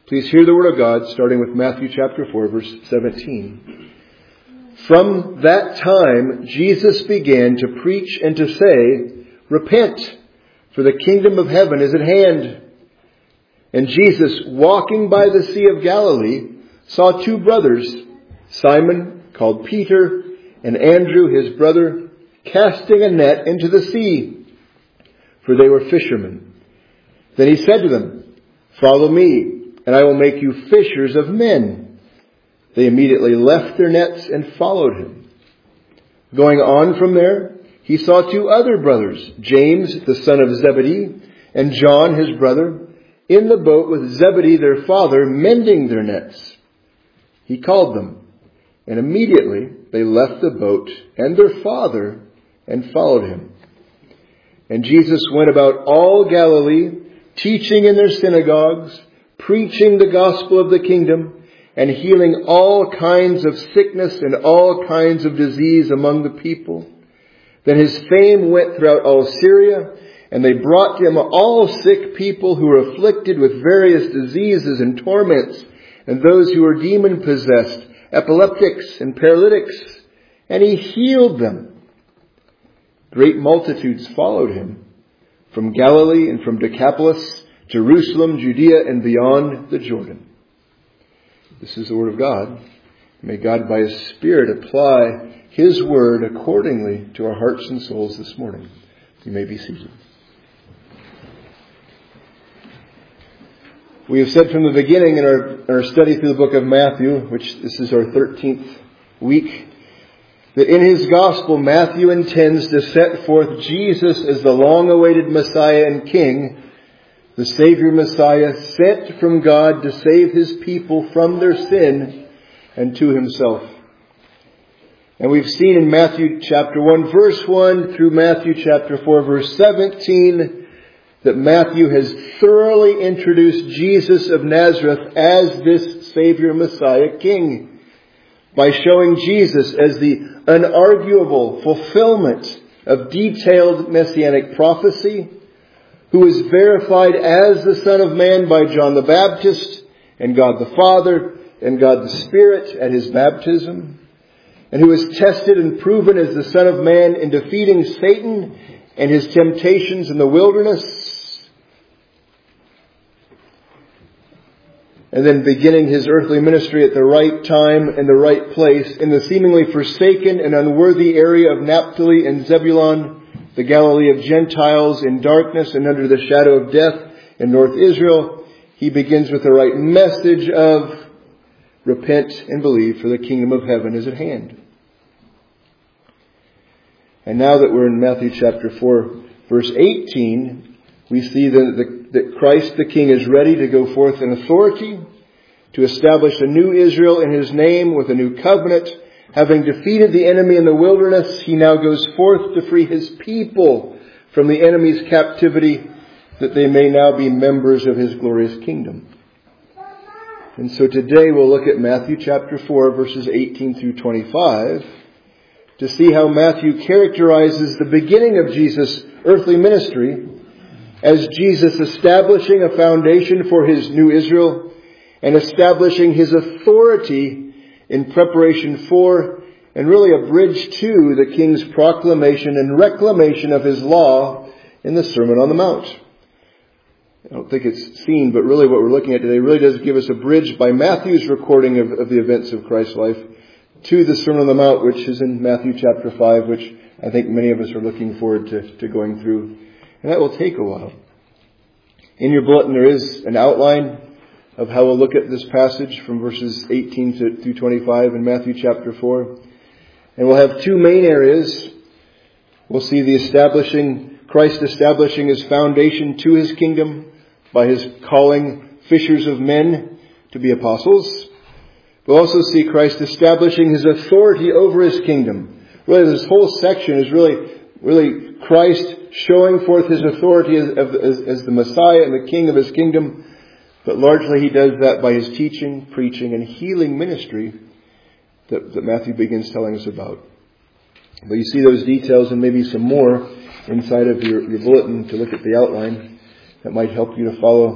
Please hear the word of God, starting with Matthew chapter 4, verse 17. From that time, Jesus began to preach and to say, "Repent, for the kingdom of heaven is at hand." And Jesus, walking by the Sea of Galilee, saw two brothers, Simon, called Peter, and Andrew, his brother, casting a net into the sea, for they were fishermen. Then he said to them, "Follow me, and I will make you fishers of men." They immediately left their nets and followed him. Going on from there, he saw two other brothers, James, the son of Zebedee, and John, his brother, in the boat with Zebedee, their father, mending their nets. He called them, and immediately they left the boat and their father and followed him. And Jesus went about all Galilee, teaching in their synagogues, preaching the gospel of the kingdom, and healing all kinds of sickness and all kinds of disease among the people. Then his fame went throughout all Syria, and they brought to him all sick people who were afflicted with various diseases and torments, and those who were demon-possessed, epileptics and paralytics, and he healed them. Great multitudes followed him from Galilee and from Decapolis, Jerusalem, Judea, and beyond the Jordan. This is the word of God. May God by his Spirit apply his word accordingly to our hearts and souls this morning. You may be seated. We have said from the beginning in our study through the book of Matthew, which this is our 13th week, that in his gospel, Matthew intends to set forth Jesus as the long-awaited Messiah and King, the Savior Messiah sent from God to save his people from their sin and to himself. And we've seen in Matthew chapter 1 verse 1 through Matthew chapter 4 verse 17 that Matthew has thoroughly introduced Jesus of Nazareth as this Savior Messiah King by showing Jesus as the unarguable fulfillment of detailed messianic prophecy, who was verified as the Son of Man by John the Baptist and God the Father and God the Spirit at his baptism, and who was tested and proven as the Son of Man in defeating Satan and his temptations in the wilderness, and then beginning his earthly ministry at the right time and the right place in the seemingly forsaken and unworthy area of Naphtali and Zebulun, the Galilee of Gentiles in darkness and under the shadow of death in North Israel. He begins with the right message of repent and believe, for the kingdom of heaven is at hand. And now that we're in Matthew chapter 4, verse 18, we see that Christ the King is ready to go forth in authority to establish a new Israel in his name with a new covenant. Having defeated the enemy in the wilderness, he now goes forth to free his people from the enemy's captivity, that they may now be members of his glorious kingdom. And so today we'll look at Matthew chapter 4, verses 18 through 25, to see how Matthew characterizes the beginning of Jesus' earthly ministry as Jesus establishing a foundation for his new Israel and establishing his authority in preparation for, and really a bridge to, the King's proclamation and reclamation of his law in the Sermon on the Mount. I don't think it's seen, but really what we're looking at today really does give us a bridge by Matthew's recording of the events of Christ's life to the Sermon on the Mount, which is in Matthew chapter 5, which I think many of us are looking forward to going through. And that will take a while. In your bulletin there is an outline of how we'll look at this passage from verses 18 through 25 in Matthew chapter 4. And we'll have two main areas. We'll see Christ establishing his foundation to his kingdom by his calling fishers of men to be apostles. We'll also see Christ establishing his authority over his kingdom. Really, this whole section is really Christ showing forth his authority as the Messiah and the King of his kingdom. But largely he does that by his teaching, preaching, and healing ministry that Matthew begins telling us about. But you see those details and maybe some more inside of your bulletin to look at the outline that might help you to follow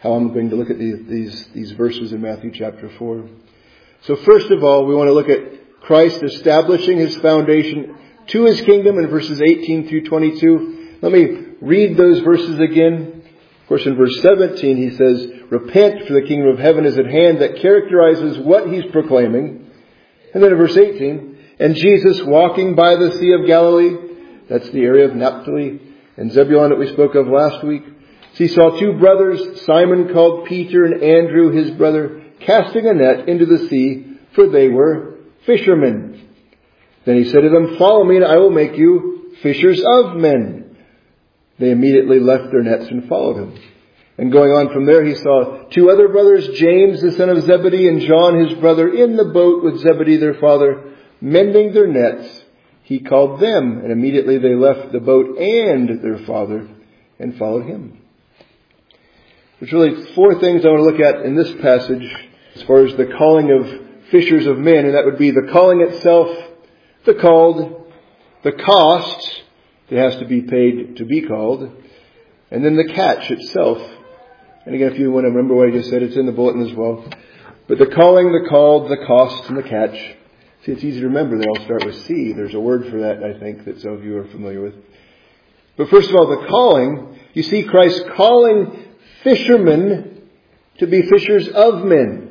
how I'm going to look at these verses in Matthew chapter 4. So first of all, we want to look at Christ establishing his foundation to his kingdom in verses 18 through 22. Let me read those verses again. Of course, in verse 17, he says, "Repent, for the kingdom of heaven is at hand," that characterizes what he's proclaiming. And then in verse 18, "And Jesus, walking by the Sea of Galilee," that's the area of Naphtali and Zebulun that we spoke of last week, "he saw two brothers, Simon called Peter and Andrew his brother, casting a net into the sea, for they were fishermen. Then he said to them, 'Follow me, and I will make you fishers of men.' They immediately left their nets and followed him. And going on from there, he saw two other brothers, James the son of Zebedee and John his brother, in the boat with Zebedee their father, mending their nets. He called them, and immediately they left the boat and their father and followed him." There's really four things I want to look at in this passage as far as the calling of fishers of men, and that would be the calling itself, the called, the cost that has to be paid to be called, and then the catch itself. And again, if you want to remember what I just said, it's in the bulletin as well. But the calling, the called, the cost, and the catch. See, it's easy to remember. They all start with C. There's a word for that, I think, that some of you are familiar with. But first of all, the calling. You see Christ calling fishermen to be fishers of men.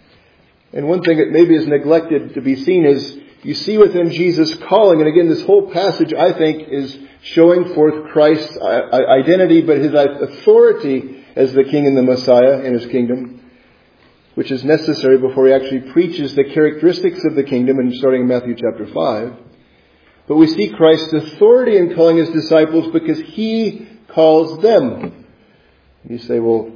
And one thing that maybe is neglected to be seen is you see within Jesus calling, and again, this whole passage, I think, is showing forth Christ's identity, but his authority as the King and the Messiah in his kingdom, which is necessary before he actually preaches the characteristics of the kingdom, and starting in Matthew chapter 5. But we see Christ's authority in calling his disciples because he calls them. You say, well,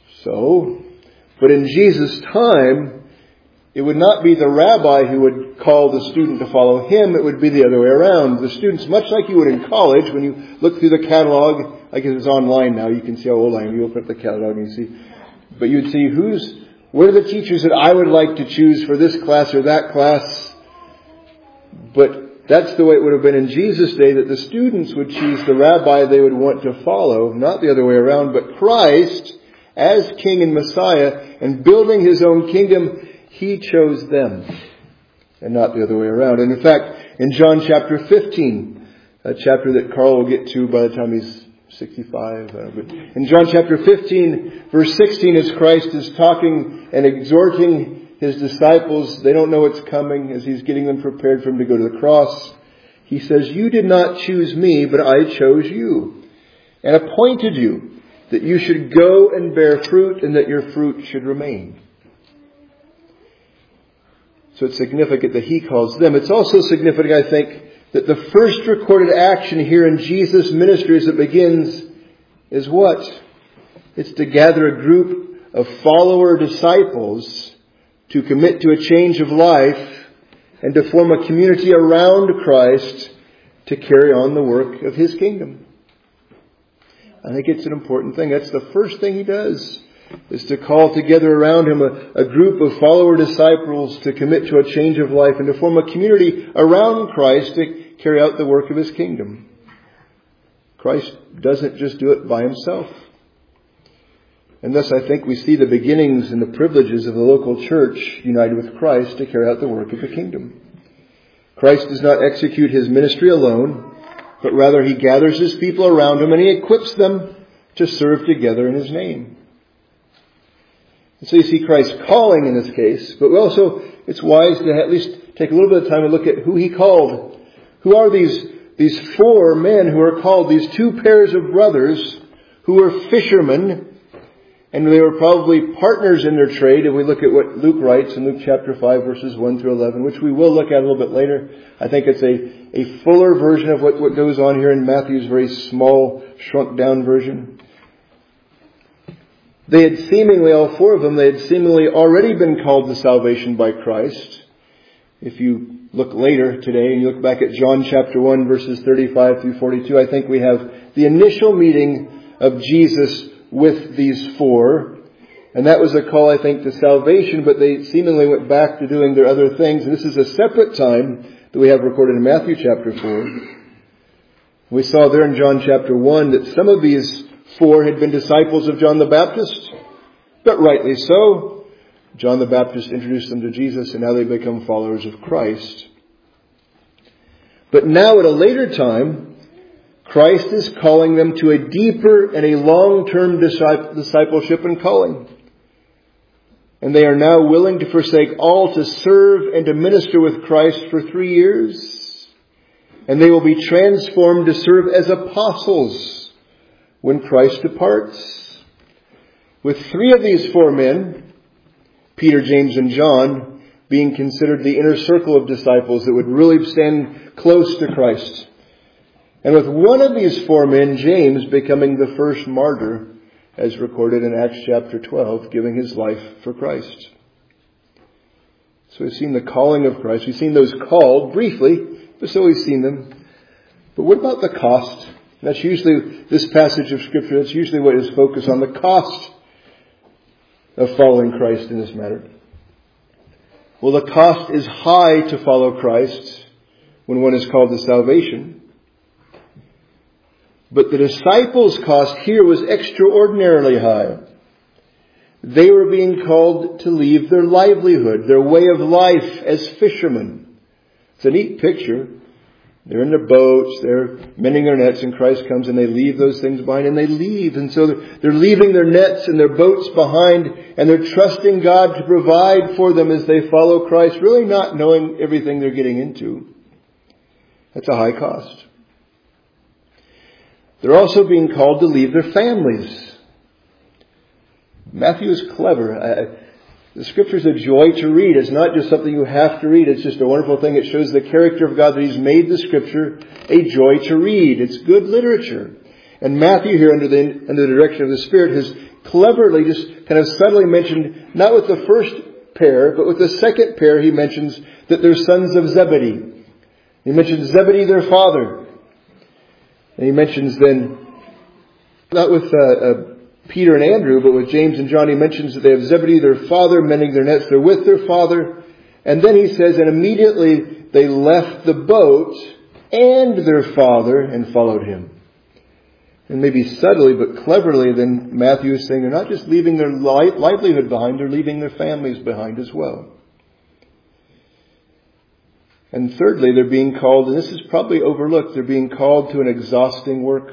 so? But in Jesus' time, it would not be the rabbi who would call the student to follow him. It would be the other way around. The students, much like you would in college, when you look through the catalog, I guess it's online now, you can see how old I am. You open up the catalog and you see. But you'd see what are the teachers that I would like to choose for this class or that class. But that's the way it would have been in Jesus' day, that the students would choose the rabbi they would want to follow, not the other way around. But Christ, as King and Messiah, and building his own kingdom, he chose them, and not the other way around. And in fact, in John chapter 15, a chapter that Carl will get to by the time he's 65. But in John chapter 15, verse 16, as Christ is talking and exhorting his disciples, they don't know what's coming, as he's getting them prepared for him to go to the cross. He says, "You did not choose me, but I chose you, and appointed you, that you should go and bear fruit, and that your fruit should remain." So it's significant that he calls them. It's also significant, I think, that the first recorded action here in Jesus' ministry as it begins is what? It's to gather a group of follower disciples to commit to a change of life and to form a community around Christ to carry on the work of his kingdom. I think it's an important thing. That's the first thing he does, is to call together around him a group of follower disciples to commit to a change of life and to form a community around Christ to carry out the work of his kingdom. Christ doesn't just do it by himself. And thus I think we see the beginnings and the privileges of the local church united with Christ to carry out the work of the kingdom. Christ does not execute his ministry alone, but rather he gathers his people around him and he equips them to serve together in his name. And so you see Christ calling in this case, but also it's wise to at least take a little bit of time to look at who he called. Who are these four men who are called, these two pairs of brothers who were fishermen, and they were probably partners in their trade if we look at what Luke writes in Luke chapter 5 verses 1 through 11, which we will look at a little bit later. I think it's a fuller version of what goes on here in Matthew's very small, shrunk down version. They had seemingly, all four of them, they had seemingly already been called to salvation by Christ. If you look later today and you look back at John chapter 1 verses 35 through 42, I think we have the initial meeting of Jesus with these four. And that was a call, I think, to salvation, but they seemingly went back to doing their other things. And this is a separate time that we have recorded in Matthew chapter 4. We saw there in John chapter 1 that some of these four had been disciples of John the Baptist. But rightly so. John the Baptist introduced them to Jesus, and now they become followers of Christ. But now at a later time, Christ is calling them to a deeper and a long-term discipleship and calling. And they are now willing to forsake all to serve and to minister with Christ for 3 years. And they will be transformed to serve as apostles when Christ departs. With 3 of these 4 men, Peter, James, and John, being considered the inner circle of disciples that would really stand close to Christ. And with one of these 4 men, James, becoming the first martyr, as recorded in Acts chapter 12, giving his life for Christ. So we've seen the calling of Christ. We've seen those called briefly, but so we've seen them. But what about the cost? That's usually, this passage of Scripture, that's usually what is focused on, the cost of following Christ in this matter. Well, the cost is high to follow Christ when one is called to salvation. But the disciples' cost here was extraordinarily high. They were being called to leave their livelihood, their way of life as fishermen. It's a neat picture. They're in their boats, they're mending their nets, and Christ comes and they leave those things behind, and they leave. And so they're leaving their nets and their boats behind, and they're trusting God to provide for them as they follow Christ, really not knowing everything they're getting into. That's a high cost. They're also being called to leave their families. Matthew is clever. The Scripture is a joy to read. It's not just something you have to read. It's just a wonderful thing. It shows the character of God, that He's made the Scripture a joy to read. It's good literature. And Matthew here, under the direction of the Spirit, has cleverly, just kind of subtly mentioned, not with the first pair, but with the second pair, he mentions that they're sons of Zebedee. He mentions Zebedee, their father. And he mentions then, not with Peter and Andrew, but with James and John, he mentions that they have Zebedee, their father, mending their nets. They're with their father. And then he says, and immediately they left the boat and their father and followed him. And maybe subtly but cleverly, then Matthew is saying they're not just leaving their livelihood behind, they're leaving their families behind as well. And thirdly, they're being called, and this is probably overlooked, they're being called to an exhausting work.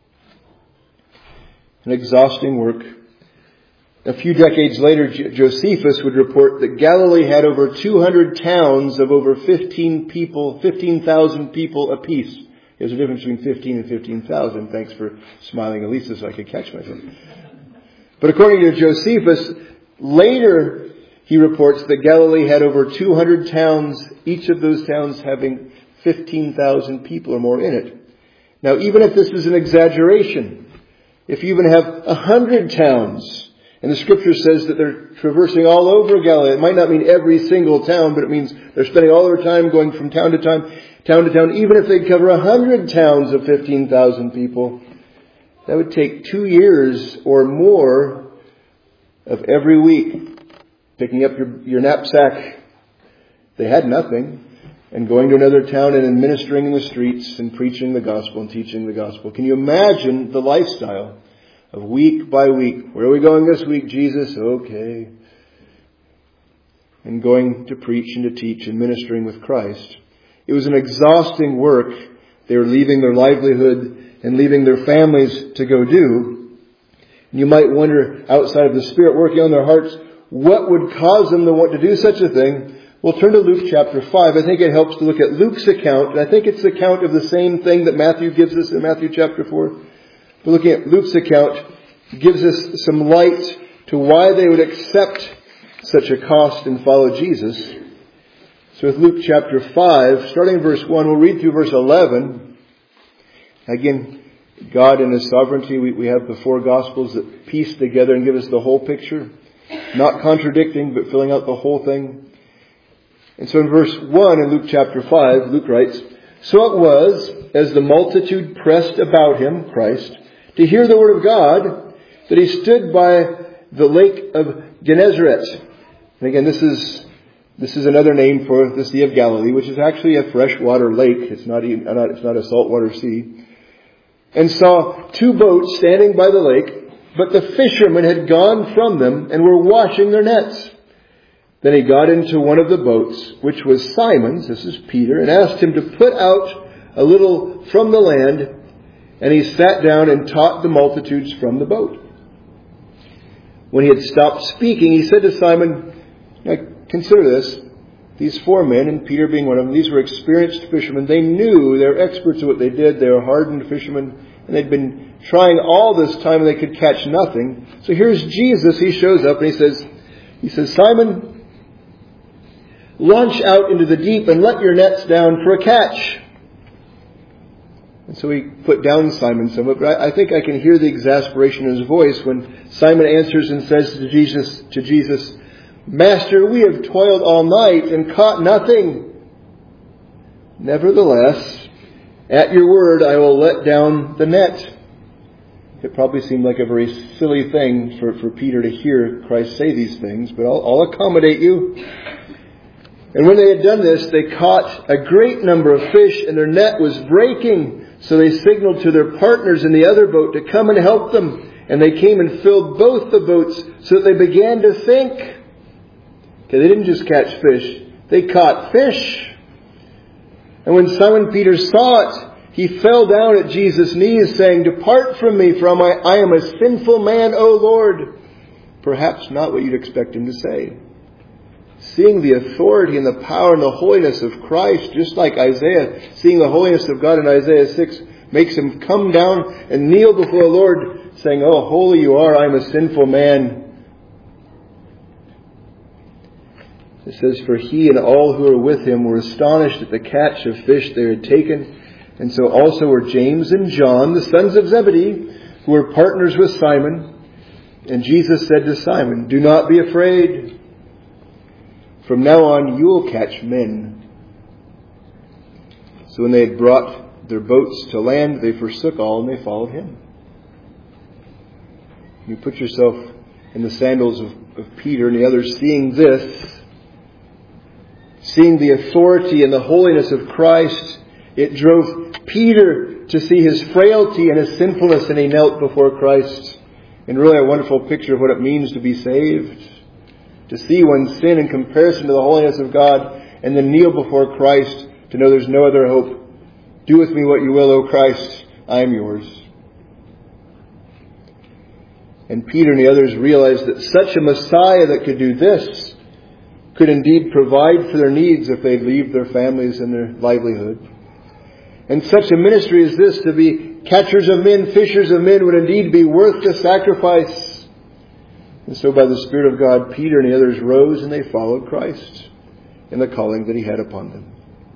An exhausting work. A few decades later, Josephus would report that Galilee had over 200 towns of over 15,000 people apiece. There's a difference between 15 and 15,000. Thanks for smiling, Elisa, so I could catch myself. But according to Josephus, later he reports that Galilee had over 200 towns, each of those towns having 15,000 people or more in it. Now, even if this is an exaggeration, if you even have 100 towns, and the Scripture says that they're traversing all over Galilee, it might not mean every single town, but it means they're spending all their time going from town to town, even if they cover 100 towns of 15,000 people, that would take 2 years or more of every week. Picking up your knapsack, they had nothing, and going to another town and ministering in the streets and preaching the gospel and teaching the gospel. Can you imagine the lifestyle of week by week? Where are we going this week, Jesus? Okay. And going to preach and to teach and ministering with Christ. It was an exhausting work. They were leaving their livelihood and leaving their families to go do. And you might wonder, outside of the Spirit working on their hearts, what would cause them to want to do such a thing? Well, turn to Luke chapter 5. I think it helps to look at Luke's account. And I think it's the account of the same thing that Matthew gives us in Matthew chapter 4. But looking at Luke's account gives us some light to why they would accept such a cost and follow Jesus. So with Luke chapter 5, starting in verse 1, we'll read through verse 11. Again, God in His sovereignty, we have the 4 Gospels that piece together and give us the whole picture. Not contradicting, but filling out the whole thing. And so in verse 1 in Luke chapter 5, Luke writes, "So it was, as the multitude pressed about Him," Christ, "to hear the word of God, that He stood by the lake of Gennesaret." And again, this is another name for the Sea of Galilee, which is actually a freshwater lake. It's not a saltwater sea. "And saw 2 boats standing by the lake, But the fishermen had gone from them and were washing their nets. Then he got into one of the boats, which was Simon's, this is Peter, and asked him to put out a little from the land, and he sat down and taught the multitudes from the boat. When he had stopped speaking, he said to Simon, now consider this, these 4 men, and Peter being one of them, these were experienced fishermen. They knew, they were experts at what they did, they were hardened fishermen, and they'd been trying all this time and they could catch nothing. So here's Jesus, he shows up and he says, Simon, launch out into the deep and let your nets down for a catch. And so he put down Simon somewhat, but I think I can hear the exasperation in his voice when Simon answers and says to Jesus, Master, we have toiled all night and caught nothing. Nevertheless, at your word, I will let down the net. It probably seemed like a very silly thing for Peter to hear Christ say these things, but I'll accommodate you. And when they had done this, they caught a great number of fish, and their net was breaking. So they signaled to their partners in the other boat to come and help them. And they came and filled both the boats so that they began to sink. Okay, they didn't just catch fish, they caught fish. And when Simon Peter saw it, he fell down at Jesus' knees, saying, Depart from me, for I am a sinful man, O Lord. Perhaps not what you'd expect him to say. Seeing the authority and the power and the holiness of Christ, just like Isaiah, seeing the holiness of God in Isaiah 6, makes him come down and kneel before the Lord, saying, Oh, holy you are, I am a sinful man. It says, For he and all who were with him were astonished at the catch of fish they had taken. And so also were James and John, the sons of Zebedee, who were partners with Simon. And Jesus said to Simon, Do not be afraid. From now on you will catch men. So when they had brought their boats to land, they forsook all and they followed him. You put yourself in the sandals of Peter and the others, seeing this, seeing the authority and the holiness of Christ, it drove Peter to see his frailty and his sinfulness, and he knelt before Christ. And really a wonderful picture of what it means to be saved. To see one's sin in comparison to the holiness of God, and then kneel before Christ to know there's no other hope. Do with me what you will, O Christ, I am yours. And Peter and the others realized that such a Messiah that could do this could indeed provide for their needs if they'd leave their families and their livelihood. And such a ministry as this, to be catchers of men, fishers of men, would indeed be worth the sacrifice. And so by the Spirit of God, Peter and the others rose and they followed Christ in the calling that he had upon them.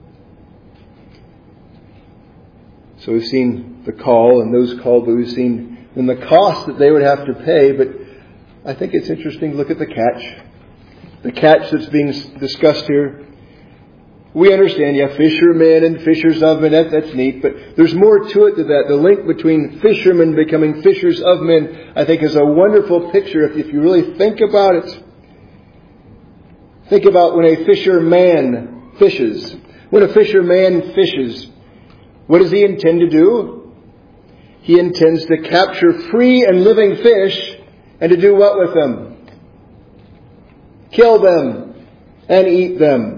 So we've seen the call and those called, but we've seen in the cost that they would have to pay. But I think it's interesting to look at the catch. The catch that's being discussed here. We understand, fishermen and fishers of men, that's neat, but there's more to it than that. The link between fishermen becoming fishers of men, I think, is a wonderful picture if you really think about it. Think about when a fisherman fishes. When a fisherman fishes, what does he intend to do? He intends to capture free and living fish and to do what with them? Kill them and eat them.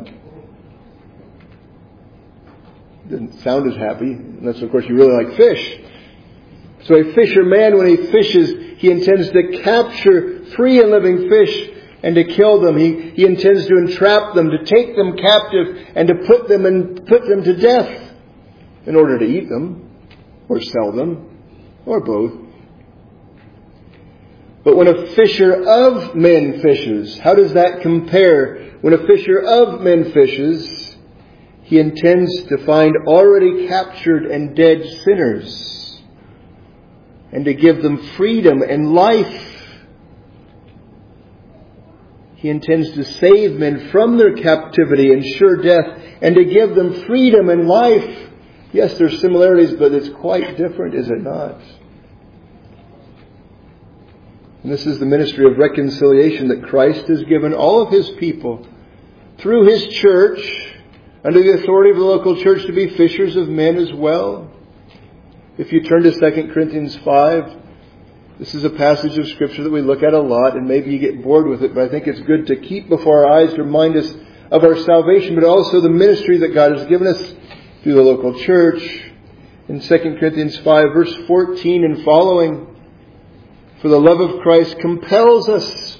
Doesn't sound as happy, unless of course you really like fish. So a fisherman, when he fishes, he intends to capture free and living fish and to kill them. He intends to entrap them, to take them captive, and to put them to death in order to eat them, or sell them, or both. But when a fisher of men fishes, how does that compare? When a fisher of men fishes, he intends to find already captured and dead sinners and to give them freedom and life. He intends to save men from their captivity and sure death and to give them freedom and life. Yes, there's similarities, but it's quite different, is it not? And this is the ministry of reconciliation that Christ has given all of his people through his church, under the authority of the local church, to be fishers of men as well. If you turn to 2 Corinthians 5, This is a passage of Scripture that we look at a lot, and maybe you get bored with it, but I think it's good to keep before our eyes to remind us of our salvation, but also the ministry that God has given us through the local church. In 2 Corinthians 5, verse 14 and following, for the love of Christ compels us.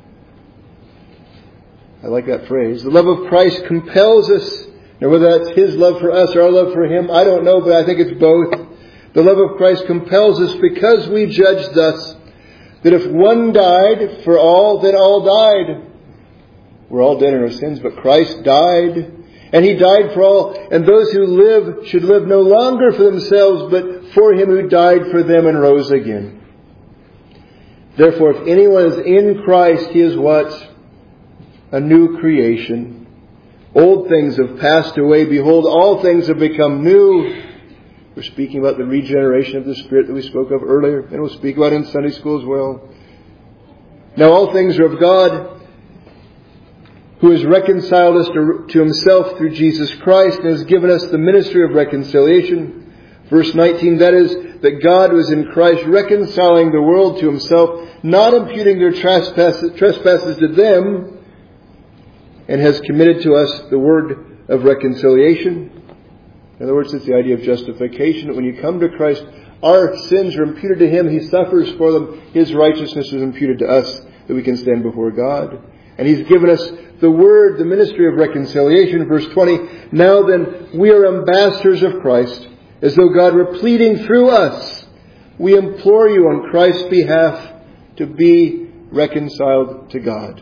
I like that phrase. The love of Christ compels us. Now, whether that's His love for us or our love for Him, I don't know, but I think it's both. The love of Christ compels us because we judge thus, that if one died for all, then all died. We're all dead in our sins, but Christ died. And He died for all. And those who live should live no longer for themselves, but for Him who died for them and rose again. Therefore, if anyone is in Christ, he is what? A new creation. Old things have passed away. Behold, all things have become new. We're speaking about the regeneration of the Spirit that we spoke of earlier, and we'll speak about it in Sunday school as well. Now all things are of God, who has reconciled us to Himself through Jesus Christ, and has given us the ministry of reconciliation. Verse 19, that is, that God was in Christ reconciling the world to Himself, not imputing their trespasses to them, and has committed to us the word of reconciliation. In other words, it's the idea of justification. That when you come to Christ, our sins are imputed to Him. He suffers for them. His righteousness is imputed to us, that we can stand before God. And He's given us the word, the ministry of reconciliation. Verse 20, now then, we are ambassadors of Christ, as though God were pleading through us. We implore you on Christ's behalf to be reconciled to God.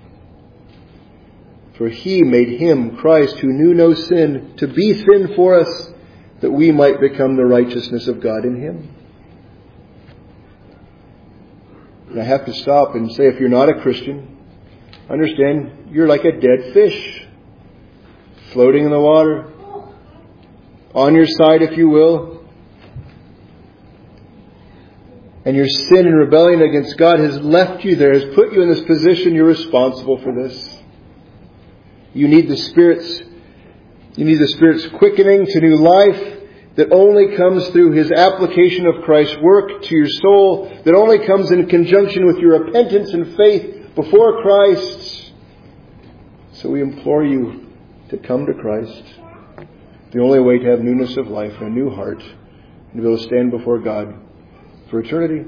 For He made Him, Christ, who knew no sin, to be sin for us, that we might become the righteousness of God in Him. And I have to stop and say, if you're not a Christian, understand you're like a dead fish, floating in the water, on your side, if you will. And your sin and rebellion against God has left you there, has put you in this position. You're responsible for this. You need the Spirit's quickening to new life that only comes through His application of Christ's work to your soul, that only comes in conjunction with your repentance and faith before Christ. So we implore you to come to Christ. The only way to have newness of life and a new heart, and to be able to stand before God for eternity.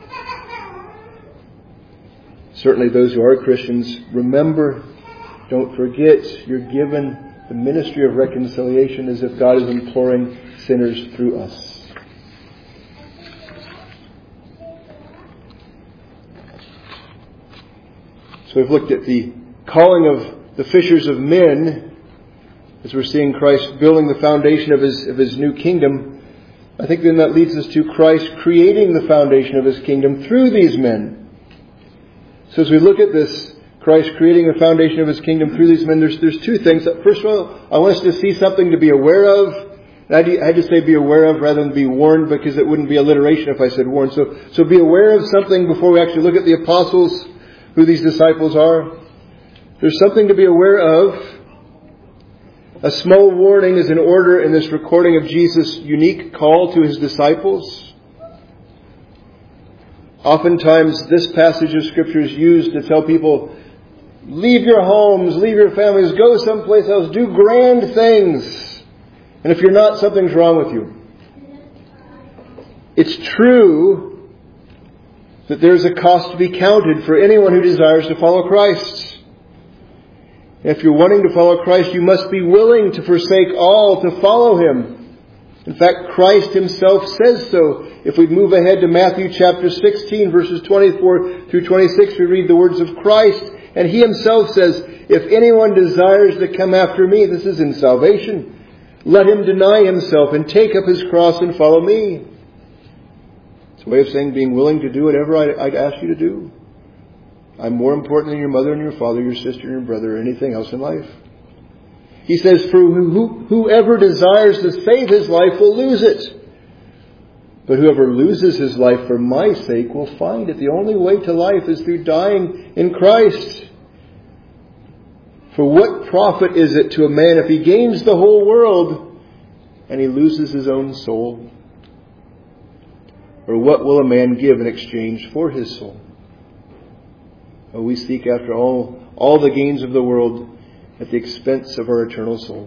Certainly those who are Christians, remember, don't forget, you're given the ministry of reconciliation as if God is imploring sinners through us. So we've looked at the calling of the fishers of men as we're seeing Christ building the foundation of his new kingdom. I think then that leads us to Christ creating the foundation of His kingdom through these men. So as we look at this, Christ creating the foundation of His kingdom through these men, there's two things. First of all, I want us to see something to be aware of. And I had to say be aware of rather than be warned, because it wouldn't be alliteration if I said warned. So be aware of something before we actually look at the apostles, who these disciples are. There's something to be aware of. A small warning is in order in this recording of Jesus' unique call to His disciples. Oftentimes this passage of Scripture is used to tell people, leave your homes, leave your families, go someplace else, do grand things. And if you're not, something's wrong with you. It's true that there's a cost to be counted for anyone who desires to follow Christ. If you're wanting to follow Christ, you must be willing to forsake all to follow Him. In fact, Christ Himself says so. If we move ahead to Matthew chapter 16, verses 24 through 26, we read the words of Christ. And He Himself says, if anyone desires to come after me, this is in salvation, let him deny himself and take up his cross and follow me. It's a way of saying being willing to do whatever I'd ask you to do. I'm more important than your mother and your father, your sister and your brother, or anything else in life. He says, for whoever desires to save his life will lose it. But whoever loses his life for my sake will find it. The only way to life is through dying in Christ. For what profit is it to a man if he gains the whole world and he loses his own soul? Or what will a man give in exchange for his soul? Oh, we seek after all the gains of the world at the expense of our eternal soul.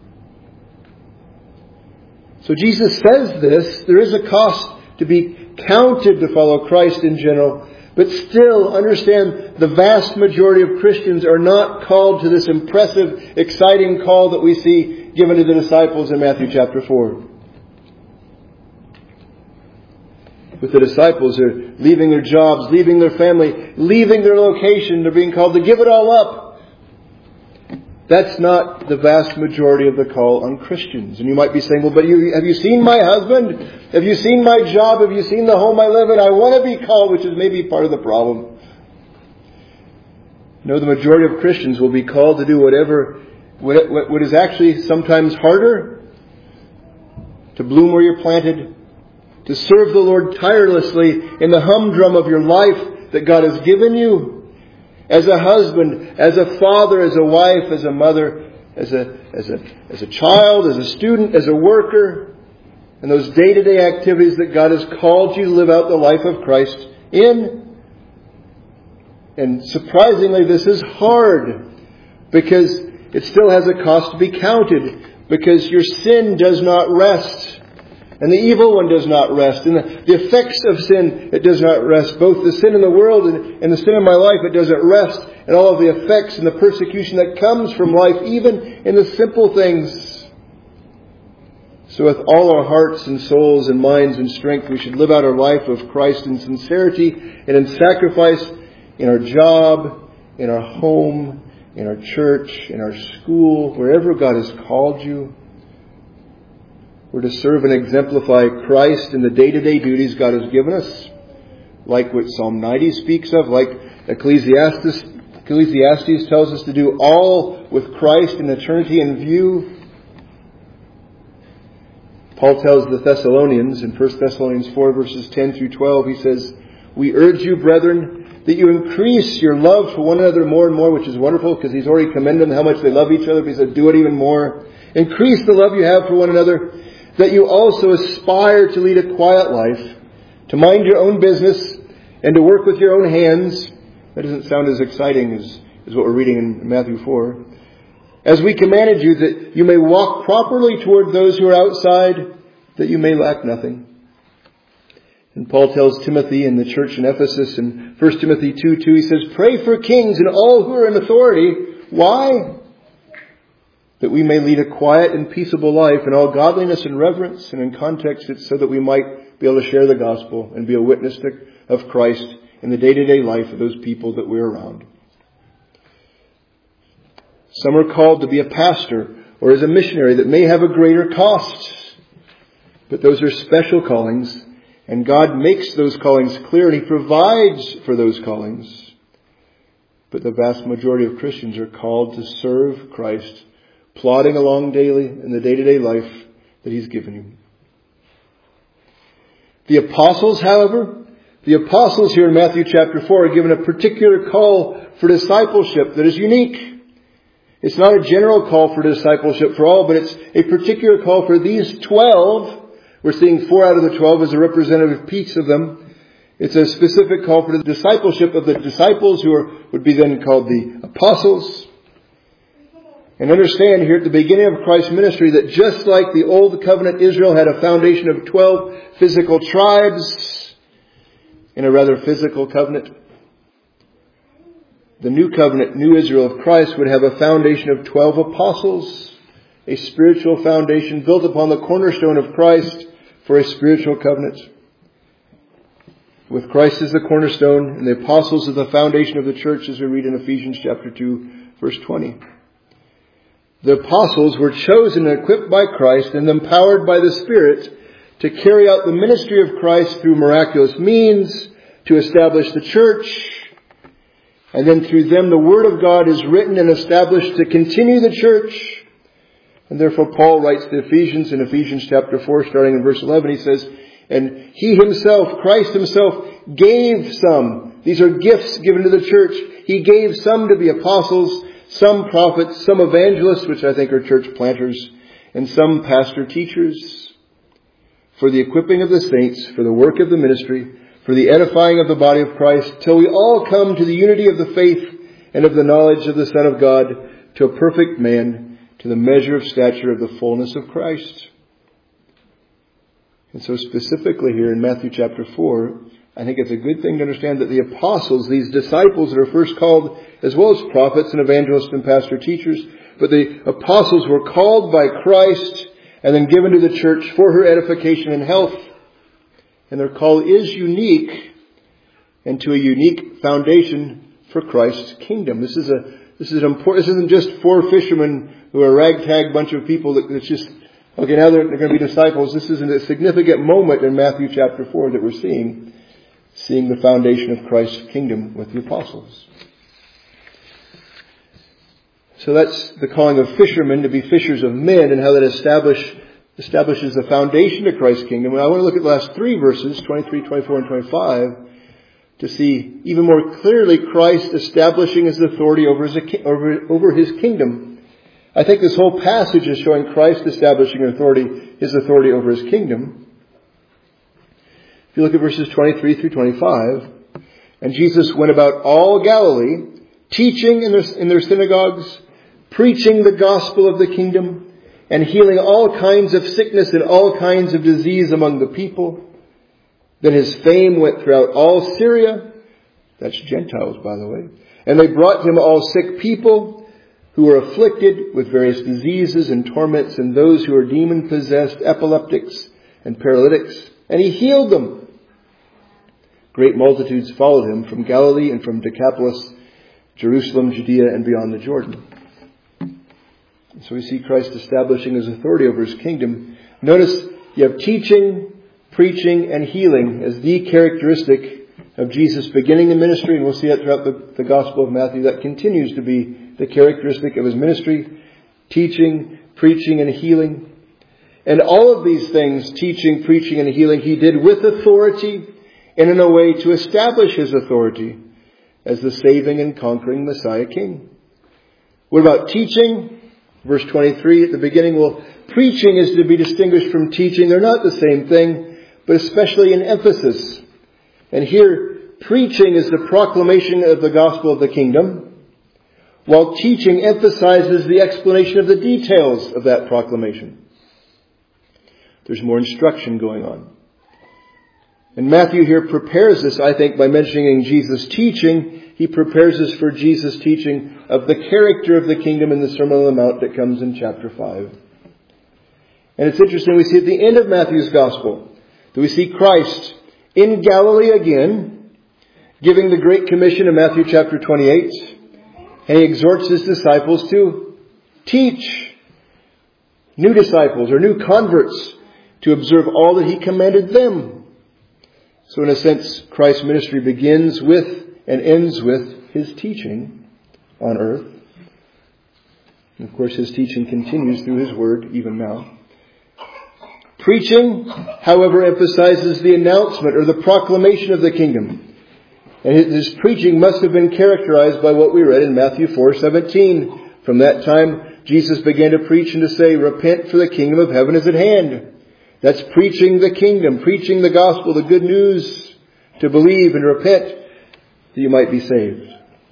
So Jesus says this. There is a cost to be counted to follow Christ in general. But still, understand, the vast majority of Christians are not called to this impressive, exciting call that we see given to the disciples in Matthew chapter 4. With the disciples, they're leaving their jobs, leaving their family, leaving their location. They're being called to give it all up. That's not the vast majority of the call on Christians. And you might be saying, well, but have you seen my husband? Have you seen my job? Have you seen the home I live in? I want to be called, which is maybe part of the problem. No, the majority of Christians will be called to do what is actually sometimes harder. To bloom where you're planted. To serve the Lord tirelessly in the humdrum of your life that God has given you. As a husband, as a father, as a wife, as a mother, as a child, as a student, as a worker. And those day-to-day activities that God has called you to live out the life of Christ in. And surprisingly, this is hard. Because it still has a cost to be counted. Because your sin does not rest. And the evil one does not rest. And the effects of sin, it does not rest. Both the sin in the world and the sin in my life, it doesn't rest. And all of the effects and the persecution that comes from life, even in the simple things. So with all our hearts and souls and minds and strength, we should live out our life of Christ in sincerity and in sacrifice in our job, in our home, in our church, in our school, wherever God has called you. We're to serve and exemplify Christ in the day-to-day duties God has given us, like what Psalm 90 speaks of, like Ecclesiastes tells us to do all with Christ in eternity in view. Paul tells the Thessalonians in 1 Thessalonians 4 verses 10 through 12, he says, "We urge you, brethren, that you increase your love for one another more and more," which is wonderful because he's already commended them how much they love each other, but he said, do it even more. "Increase the love you have for one another, that you also aspire to lead a quiet life, to mind your own business, and to work with your own hands." That doesn't sound as exciting as what we're reading in Matthew 4. "As we commanded you, that you may walk properly toward those who are outside, that you may lack nothing." And Paul tells Timothy in the church in Ephesus in 1 Timothy 2:2, he says, "Pray for kings and all who are in authority." Why? "That we may lead a quiet and peaceable life in all godliness and reverence." And in context, it's so that we might be able to share the gospel and be a witness of Christ in the day-to-day life of those people that we're around. Some are called to be a pastor or as a missionary that may have a greater cost. But those are special callings, and God makes those callings clear, and He provides for those callings. But the vast majority of Christians are called to serve Christ, plodding along daily in the day-to-day life that He's given you. The apostles, however, here in Matthew chapter 4 are given a particular call for discipleship that is unique. It's not a general call for discipleship for all, but it's a particular call for these 12. We're seeing 4 out of the 12 as a representative piece of them. It's a specific call for the discipleship of the disciples who would be then called the apostles. And understand here at the beginning of Christ's ministry that just like the old covenant Israel had a foundation of 12 physical tribes in a rather physical covenant, the new covenant, new Israel of Christ would have a foundation of 12 apostles, a spiritual foundation built upon the cornerstone of Christ for a spiritual covenant. With Christ as the cornerstone and the apostles as the foundation of the church, as we read in Ephesians chapter 2, verse 20. The apostles were chosen and equipped by Christ and empowered by the Spirit to carry out the ministry of Christ through miraculous means, to establish the church. And then through them the Word of God is written and established to continue the church. And therefore Paul writes to Ephesians in Ephesians chapter 4, starting in verse 11, he says, "And He Himself, Christ Himself, gave some." These are gifts given to the church. He gave some to be apostles, some prophets, some evangelists, which I think are church planters, and some pastor teachers, for the equipping of the saints, for the work of the ministry, for the edifying of the body of Christ, till we all come to the unity of the faith and of the knowledge of the Son of God, to a perfect man, to the measure of stature of the fullness of Christ. And so specifically here in Matthew chapter 4, I think it's a good thing to understand that the apostles, these disciples that are first called, as well as prophets and evangelists and pastor teachers, but the apostles were called by Christ and then given to the church for her edification and health. And their call is unique and to a unique foundation for Christ's kingdom. This is important. This isn't just four fishermen who are a ragtag bunch of people that's just, okay, now they're going to be disciples. This is a significant moment in Matthew chapter 4 that we're seeing the foundation of Christ's kingdom with the apostles. So that's the calling of fishermen to be fishers of men, and how that establishes the foundation of Christ's kingdom. And I want to look at the last three verses, 23, 24, and 25, to see even more clearly Christ establishing His authority over His kingdom. I think this whole passage is showing Christ establishing His authority over His kingdom. If you look at verses 23 through 25, and Jesus went about all Galilee, teaching in their synagogues, preaching the gospel of the kingdom, and healing all kinds of sickness and all kinds of disease among the people. Then His fame went throughout all Syria. That's Gentiles, by the way. And they brought Him all sick people who were afflicted with various diseases and torments, and those who were demon-possessed, epileptics and paralytics. And He healed them. Great multitudes followed Him from Galilee and from Decapolis, Jerusalem, Judea, and beyond the Jordan. So we see Christ establishing His authority over His kingdom. Notice you have teaching, preaching, and healing as the characteristic of Jesus beginning the ministry. And we'll see that throughout the Gospel of Matthew. That continues to be the characteristic of His ministry. Teaching, preaching, and healing. And all of these things, teaching, preaching, and healing, He did with authority and in a way to establish His authority as the saving and conquering Messiah King. What about teaching? Verse 23 at the beginning, well, preaching is to be distinguished from teaching. They're not the same thing, but especially in emphasis. And here, preaching is the proclamation of the gospel of the kingdom, while teaching emphasizes the explanation of the details of that proclamation. There's more instruction going on. And Matthew here prepares us, I think, by mentioning Jesus' teaching. He prepares us for Jesus' teaching of the character of the kingdom in the Sermon on the Mount that comes in chapter 5. And it's interesting, we see at the end of Matthew's Gospel that we see Christ in Galilee again, giving the Great Commission in Matthew chapter 28. And He exhorts His disciples to teach new disciples or new converts to observe all that He commanded them. So in a sense, Christ's ministry begins with and ends with His teaching on earth. And of course, His teaching continues through His Word even now. Preaching, however, emphasizes the announcement or the proclamation of the kingdom. And His preaching must have been characterized by what we read in Matthew 4:17. From that time, Jesus began to preach and to say, "Repent, for the kingdom of heaven is at hand." That's preaching the kingdom, preaching the gospel, the good news, to believe and repent that you might be saved.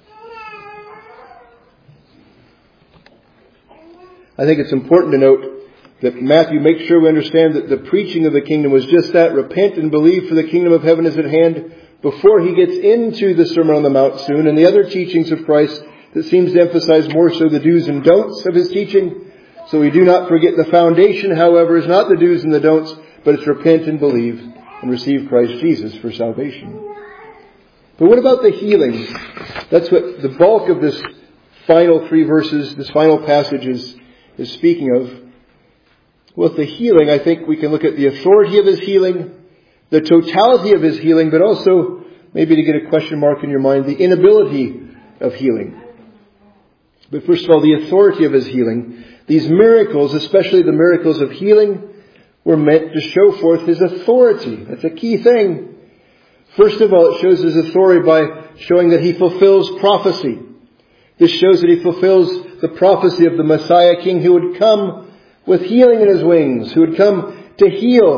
I think it's important to note that Matthew makes sure we understand that the preaching of the kingdom was just that, repent and believe, for the kingdom of heaven is at hand, before He gets into the Sermon on the Mount soon and the other teachings of Christ that seems to emphasize more so the do's and don'ts of His teaching. So we do not forget the foundation, however, is not the do's and the don'ts, but it's repent and believe and receive Christ Jesus for salvation. But what about the healing? That's what the bulk of this final three verses, this final passage is speaking of. With the healing, I think we can look at the authority of His healing, the totality of His healing, but also, maybe to get a question mark in your mind, the inability of healing. But first of all, the authority of His healing. These miracles, especially the miracles of healing, were meant to show forth His authority. That's a key thing. First of all, it shows His authority by showing that He fulfills prophecy. This shows that He fulfills the prophecy of the Messiah King who would come with healing in His wings, who would come to heal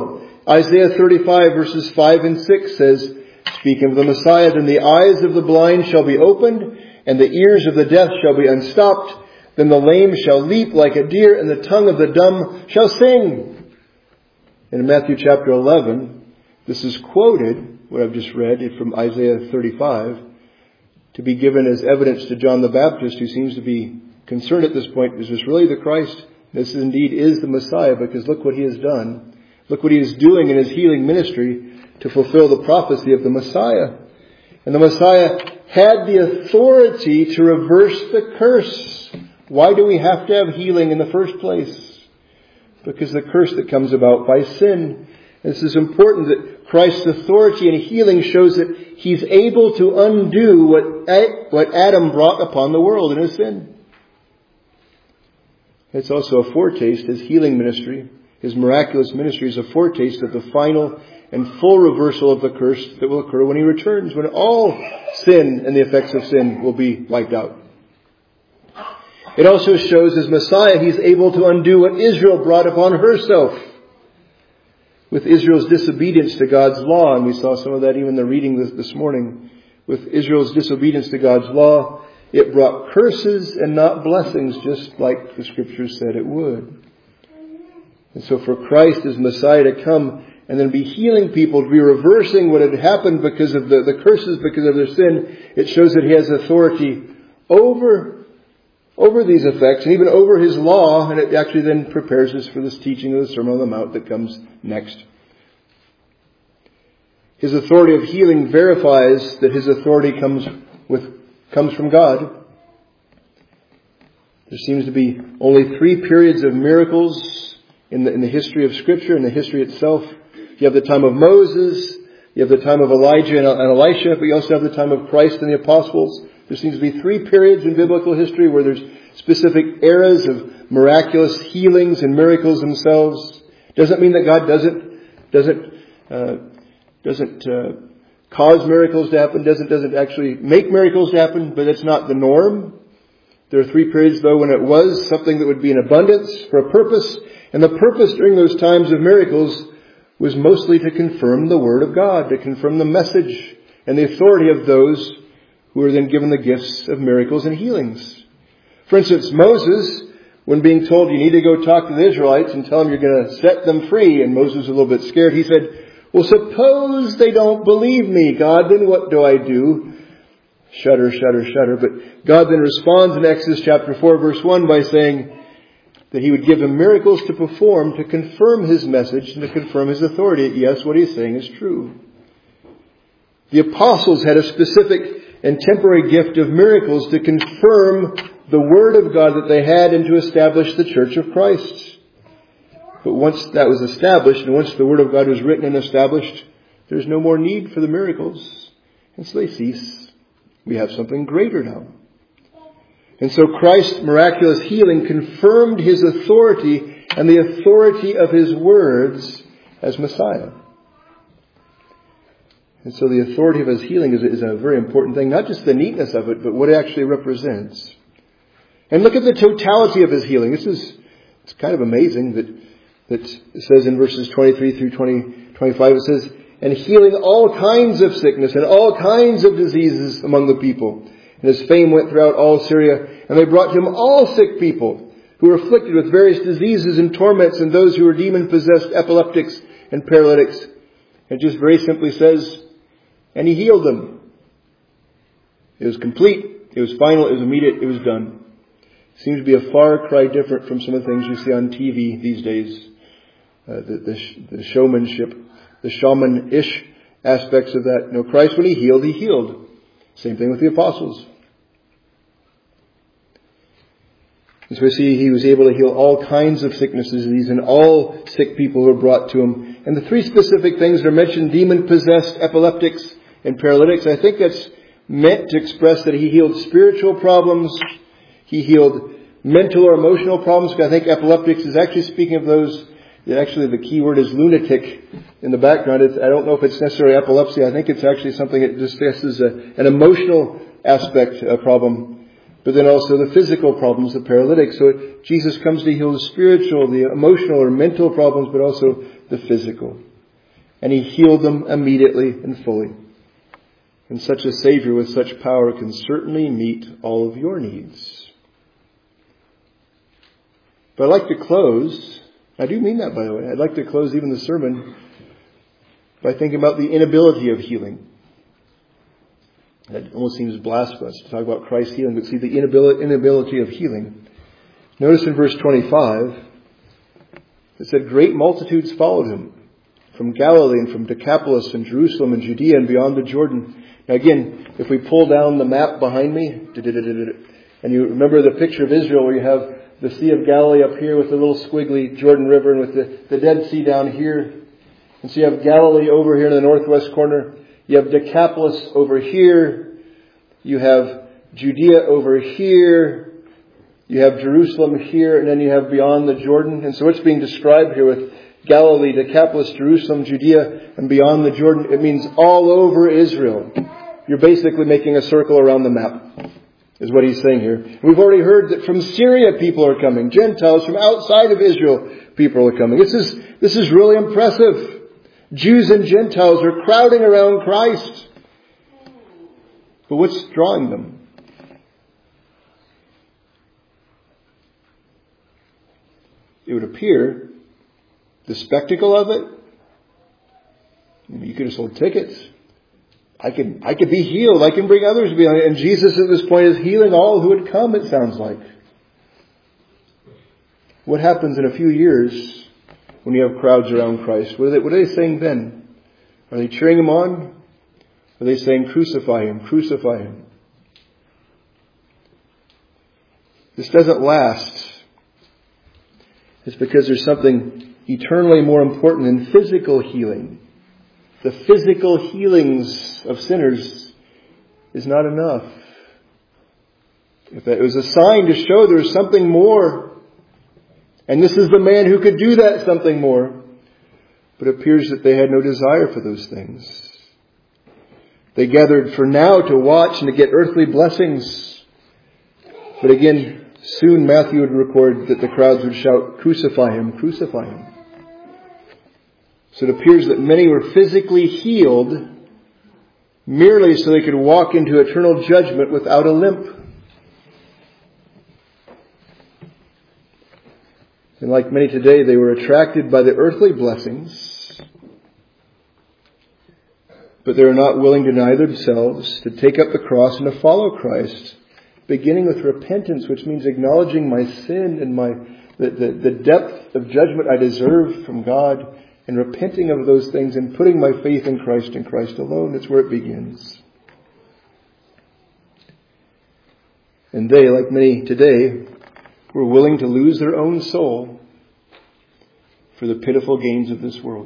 Isaiah 35 verses 5 and 6 says, speaking of the Messiah, then the eyes of the blind shall be opened, and the ears of the deaf shall be unstopped. Then the lame shall leap like a deer, and the tongue of the dumb shall sing. In Matthew chapter 11, this is quoted, what I've just read from Isaiah 35, to be given as evidence to John the Baptist, who seems to be concerned at this point, is this really the Christ? This indeed is the Messiah, because look what he has done. Look what he is doing in his healing ministry to fulfill the prophecy of the Messiah. And the Messiah had the authority to reverse the curse. Why do we have to have healing in the first place? Because the curse that comes about by sin. And this is important that Christ's authority in healing shows that he's able to undo what Adam brought upon the world in his sin. It's also a foretaste, his healing ministry, his miraculous ministry is a foretaste of the final and full reversal of the curse that will occur when he returns, when all sin and the effects of sin will be wiped out. It also shows as Messiah, he's able to undo what Israel brought upon herself with Israel's disobedience to God's law. And we saw some of that even in the reading this morning. With Israel's disobedience to God's law, it brought curses and not blessings, just like the Scriptures said it would. And so for Christ as Messiah to come and then be healing people, to be reversing what had happened because of the curses, because of their sin, it shows that he has authority over these effects and even over his law, and it actually then prepares us for this teaching of the Sermon on the Mount that comes next. His authority of healing verifies that his authority comes from God. There seems to be only 3 periods of miracles in the history of Scripture, in the history itself. You have the time of Moses, you have the time of Elijah and Elisha, but you also have the time of Christ and the apostles. There seems to be 3 periods in biblical history where there's specific eras of miraculous healings and miracles themselves. Doesn't mean that God doesn't cause miracles to happen, doesn't actually make miracles to happen, but it's not the norm. There are 3 periods, though, when it was something that would be in abundance for a purpose, and the purpose during those times of miracles was mostly to confirm the Word of God, to confirm the message and the authority of those who were then given the gifts of miracles and healings. For instance, Moses, when being told you need to go talk to the Israelites and tell them you're going to set them free, and Moses was a little bit scared, he said, well, suppose they don't believe me, God, then what do I do? Shudder, shudder, shudder. But God then responds in Exodus chapter 4, verse 1 by saying that he would give them miracles to perform to confirm his message and to confirm his authority. Yes, what he's saying is true. The apostles had a specific and temporary gift of miracles to confirm the Word of God that they had and to establish the Church of Christ. But once that was established and once the Word of God was written and established, there's no more need for the miracles. And so they cease. We have something greater now. And so Christ's miraculous healing confirmed his authority and the authority of his words as Messiah. And so the authority of his healing is a very important thing, not just the neatness of it, but what it actually represents. And look at the totality of his healing. It's kind of amazing that it says in verses 23 through 25, it says, and healing all kinds of sickness and all kinds of diseases among the people. And his fame went throughout all Syria, and they brought to him all sick people who were afflicted with various diseases and torments, and those who were demon-possessed, epileptics, and paralytics. It just very simply says, and he healed them. It was complete, it was final, it was immediate, it was done. It seems to be a far cry different from some of the things you see on TV these days. The showmanship, the shaman-ish aspects of that. No, Christ, when he healed. Same thing with the apostles. As we see, he was able to heal all kinds of sicknesses, and all sick people were brought to him. And the 3 specific things that are mentioned, demon-possessed, epileptics, and paralytics, I think that's meant to express that he healed spiritual problems. He healed mental or emotional problems. I think epileptics is actually speaking of those. Actually, the key word is lunatic in the background. I don't know if it's necessarily epilepsy. I think it's actually something that discusses an emotional aspect problem. But then also the physical problems, the paralytic. So Jesus comes to heal the spiritual, the emotional or mental problems, but also the physical. and He healed them immediately and fully. And such a Savior with such power can certainly meet all of your needs. But I'd like to close, I do mean that by the way, I'd like to close even the sermon by thinking about the inability of healing. That almost seems blasphemous to talk about Christ's healing, but see the inability of healing. Notice in verse 25, it said, great multitudes followed Him from Galilee and from Decapolis and Jerusalem and Judea and beyond the Jordan. Now again, if we pull down the map behind me, and you remember the picture of Israel where you have the Sea of Galilee up here with the little squiggly Jordan River and with the Dead Sea down here. And so you have Galilee over here in the northwest corner. You have Decapolis over here. You have Judea over here. You have Jerusalem here. And then you have beyond the Jordan. And so what's being described here with Galilee, Decapolis, Jerusalem, Judea, and beyond the Jordan, it means all over Israel. You're basically making a circle around the map, is what he's saying here. We've already heard that from Syria people are coming. Gentiles from outside of Israel people are coming. This is really impressive. Jews and Gentiles are crowding around Christ. But what's drawing them? It would appear the spectacle of it. You could have sold tickets. I could be healed. I can bring others to be healed. And Jesus at this point is healing all who would come, it sounds like. What happens in a few years when you have crowds around Christ? What are they saying then? Are they cheering Him on? Are they saying, crucify Him, crucify Him? This doesn't last. It's because there's something eternally more important than physical healing. The physical healings of sinners is not enough. If it was a sign to show there was something more, and this is the man who could do that something more, but it appears that they had no desire for those things. They gathered for now to watch and to get earthly blessings. But again, soon Matthew would record that the crowds would shout, crucify Him, crucify Him. So it appears that many were physically healed merely so they could walk into eternal judgment without a limp. And like many today, they were attracted by the earthly blessings, but they were not willing to deny themselves, to take up the cross and to follow Christ, beginning with repentance, which means acknowledging my sin and the depth of judgment I deserve from God, and repenting of those things and putting my faith in Christ and Christ alone. That's where it begins. And they, like many today, were willing to lose their own soul for the pitiful gains of this world.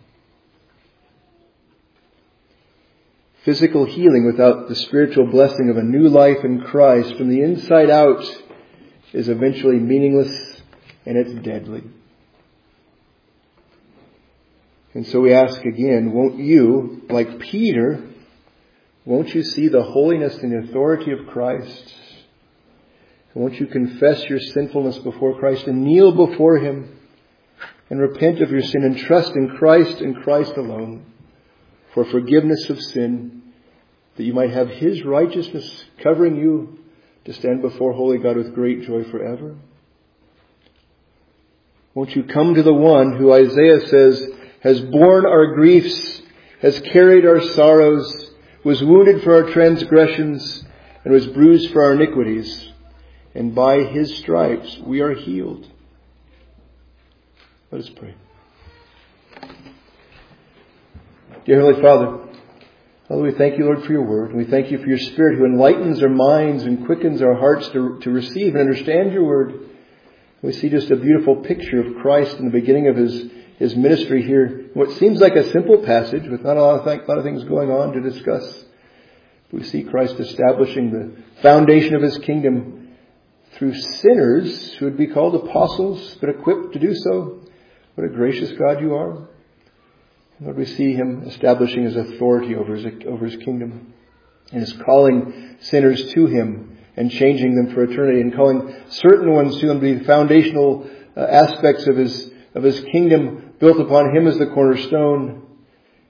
Physical healing without the spiritual blessing of a new life in Christ from the inside out is eventually meaningless and it's deadly. And so we ask again, won't you, like Peter, won't you see the holiness and the authority of Christ? Won't you confess your sinfulness before Christ and kneel before Him and repent of your sin and trust in Christ and Christ alone for forgiveness of sin, that you might have His righteousness covering you to stand before holy God with great joy forever? Won't you come to the one who Isaiah says has borne our griefs, has carried our sorrows, was wounded for our transgressions, and was bruised for our iniquities. And by His stripes we are healed. Let us pray. Dear Heavenly Father, we thank you, Lord, for your word. And we thank you for your Spirit who enlightens our minds and quickens our hearts to receive and understand your word. We see just a beautiful picture of Christ in the beginning of His ministry here. What seems like a simple passage with not a lot of things going on to discuss. We see Christ establishing the foundation of His kingdom through sinners who would be called apostles, but equipped to do so. What a gracious God you are. And Lord, we see Him establishing His authority over His kingdom. And His calling sinners to Him and changing them for eternity, and calling certain ones to Him to be the foundational aspects of His kingdom, built upon Him as the cornerstone,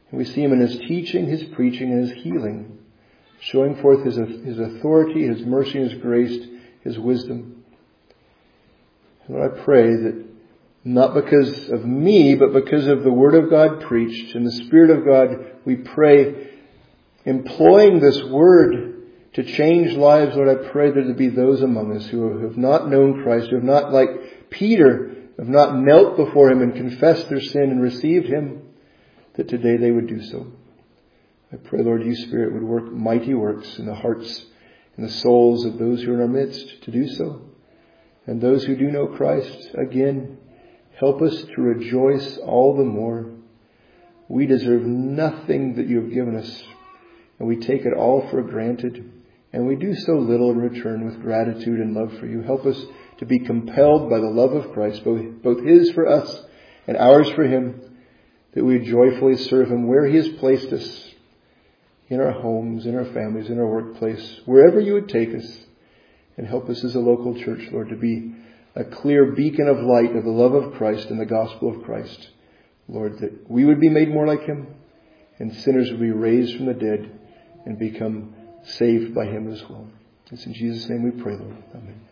And we see him in his teaching, his preaching, and his healing, showing forth his authority, his mercy, his grace, his wisdom. And Lord, I pray that not because of me, but because of the Word of God preached and the Spirit of God, we pray, employing this Word to change lives. Lord, I pray that there be those among us who have not known Christ, who have not, like Peter, have not knelt before him and confessed their sin and received him, that today they would do so. I pray, Lord, you, Spirit, would work mighty works in the hearts and the souls of those who are in our midst to do so. And those who do know Christ, again, help us to rejoice all the more. We deserve nothing that you have given us, and we take it all for granted. And we do so little in return with gratitude and love for you. Help us to be compelled by the love of Christ, both his for us and ours for him, that we joyfully serve him where he has placed us, in our homes, in our families, in our workplace, wherever you would take us. And help us as a local church, Lord, to be a clear beacon of light of the love of Christ and the gospel of Christ. Lord, that we would be made more like him, and sinners would be raised from the dead and become saved by him as well. It's in Jesus' name we pray, Lord. Amen.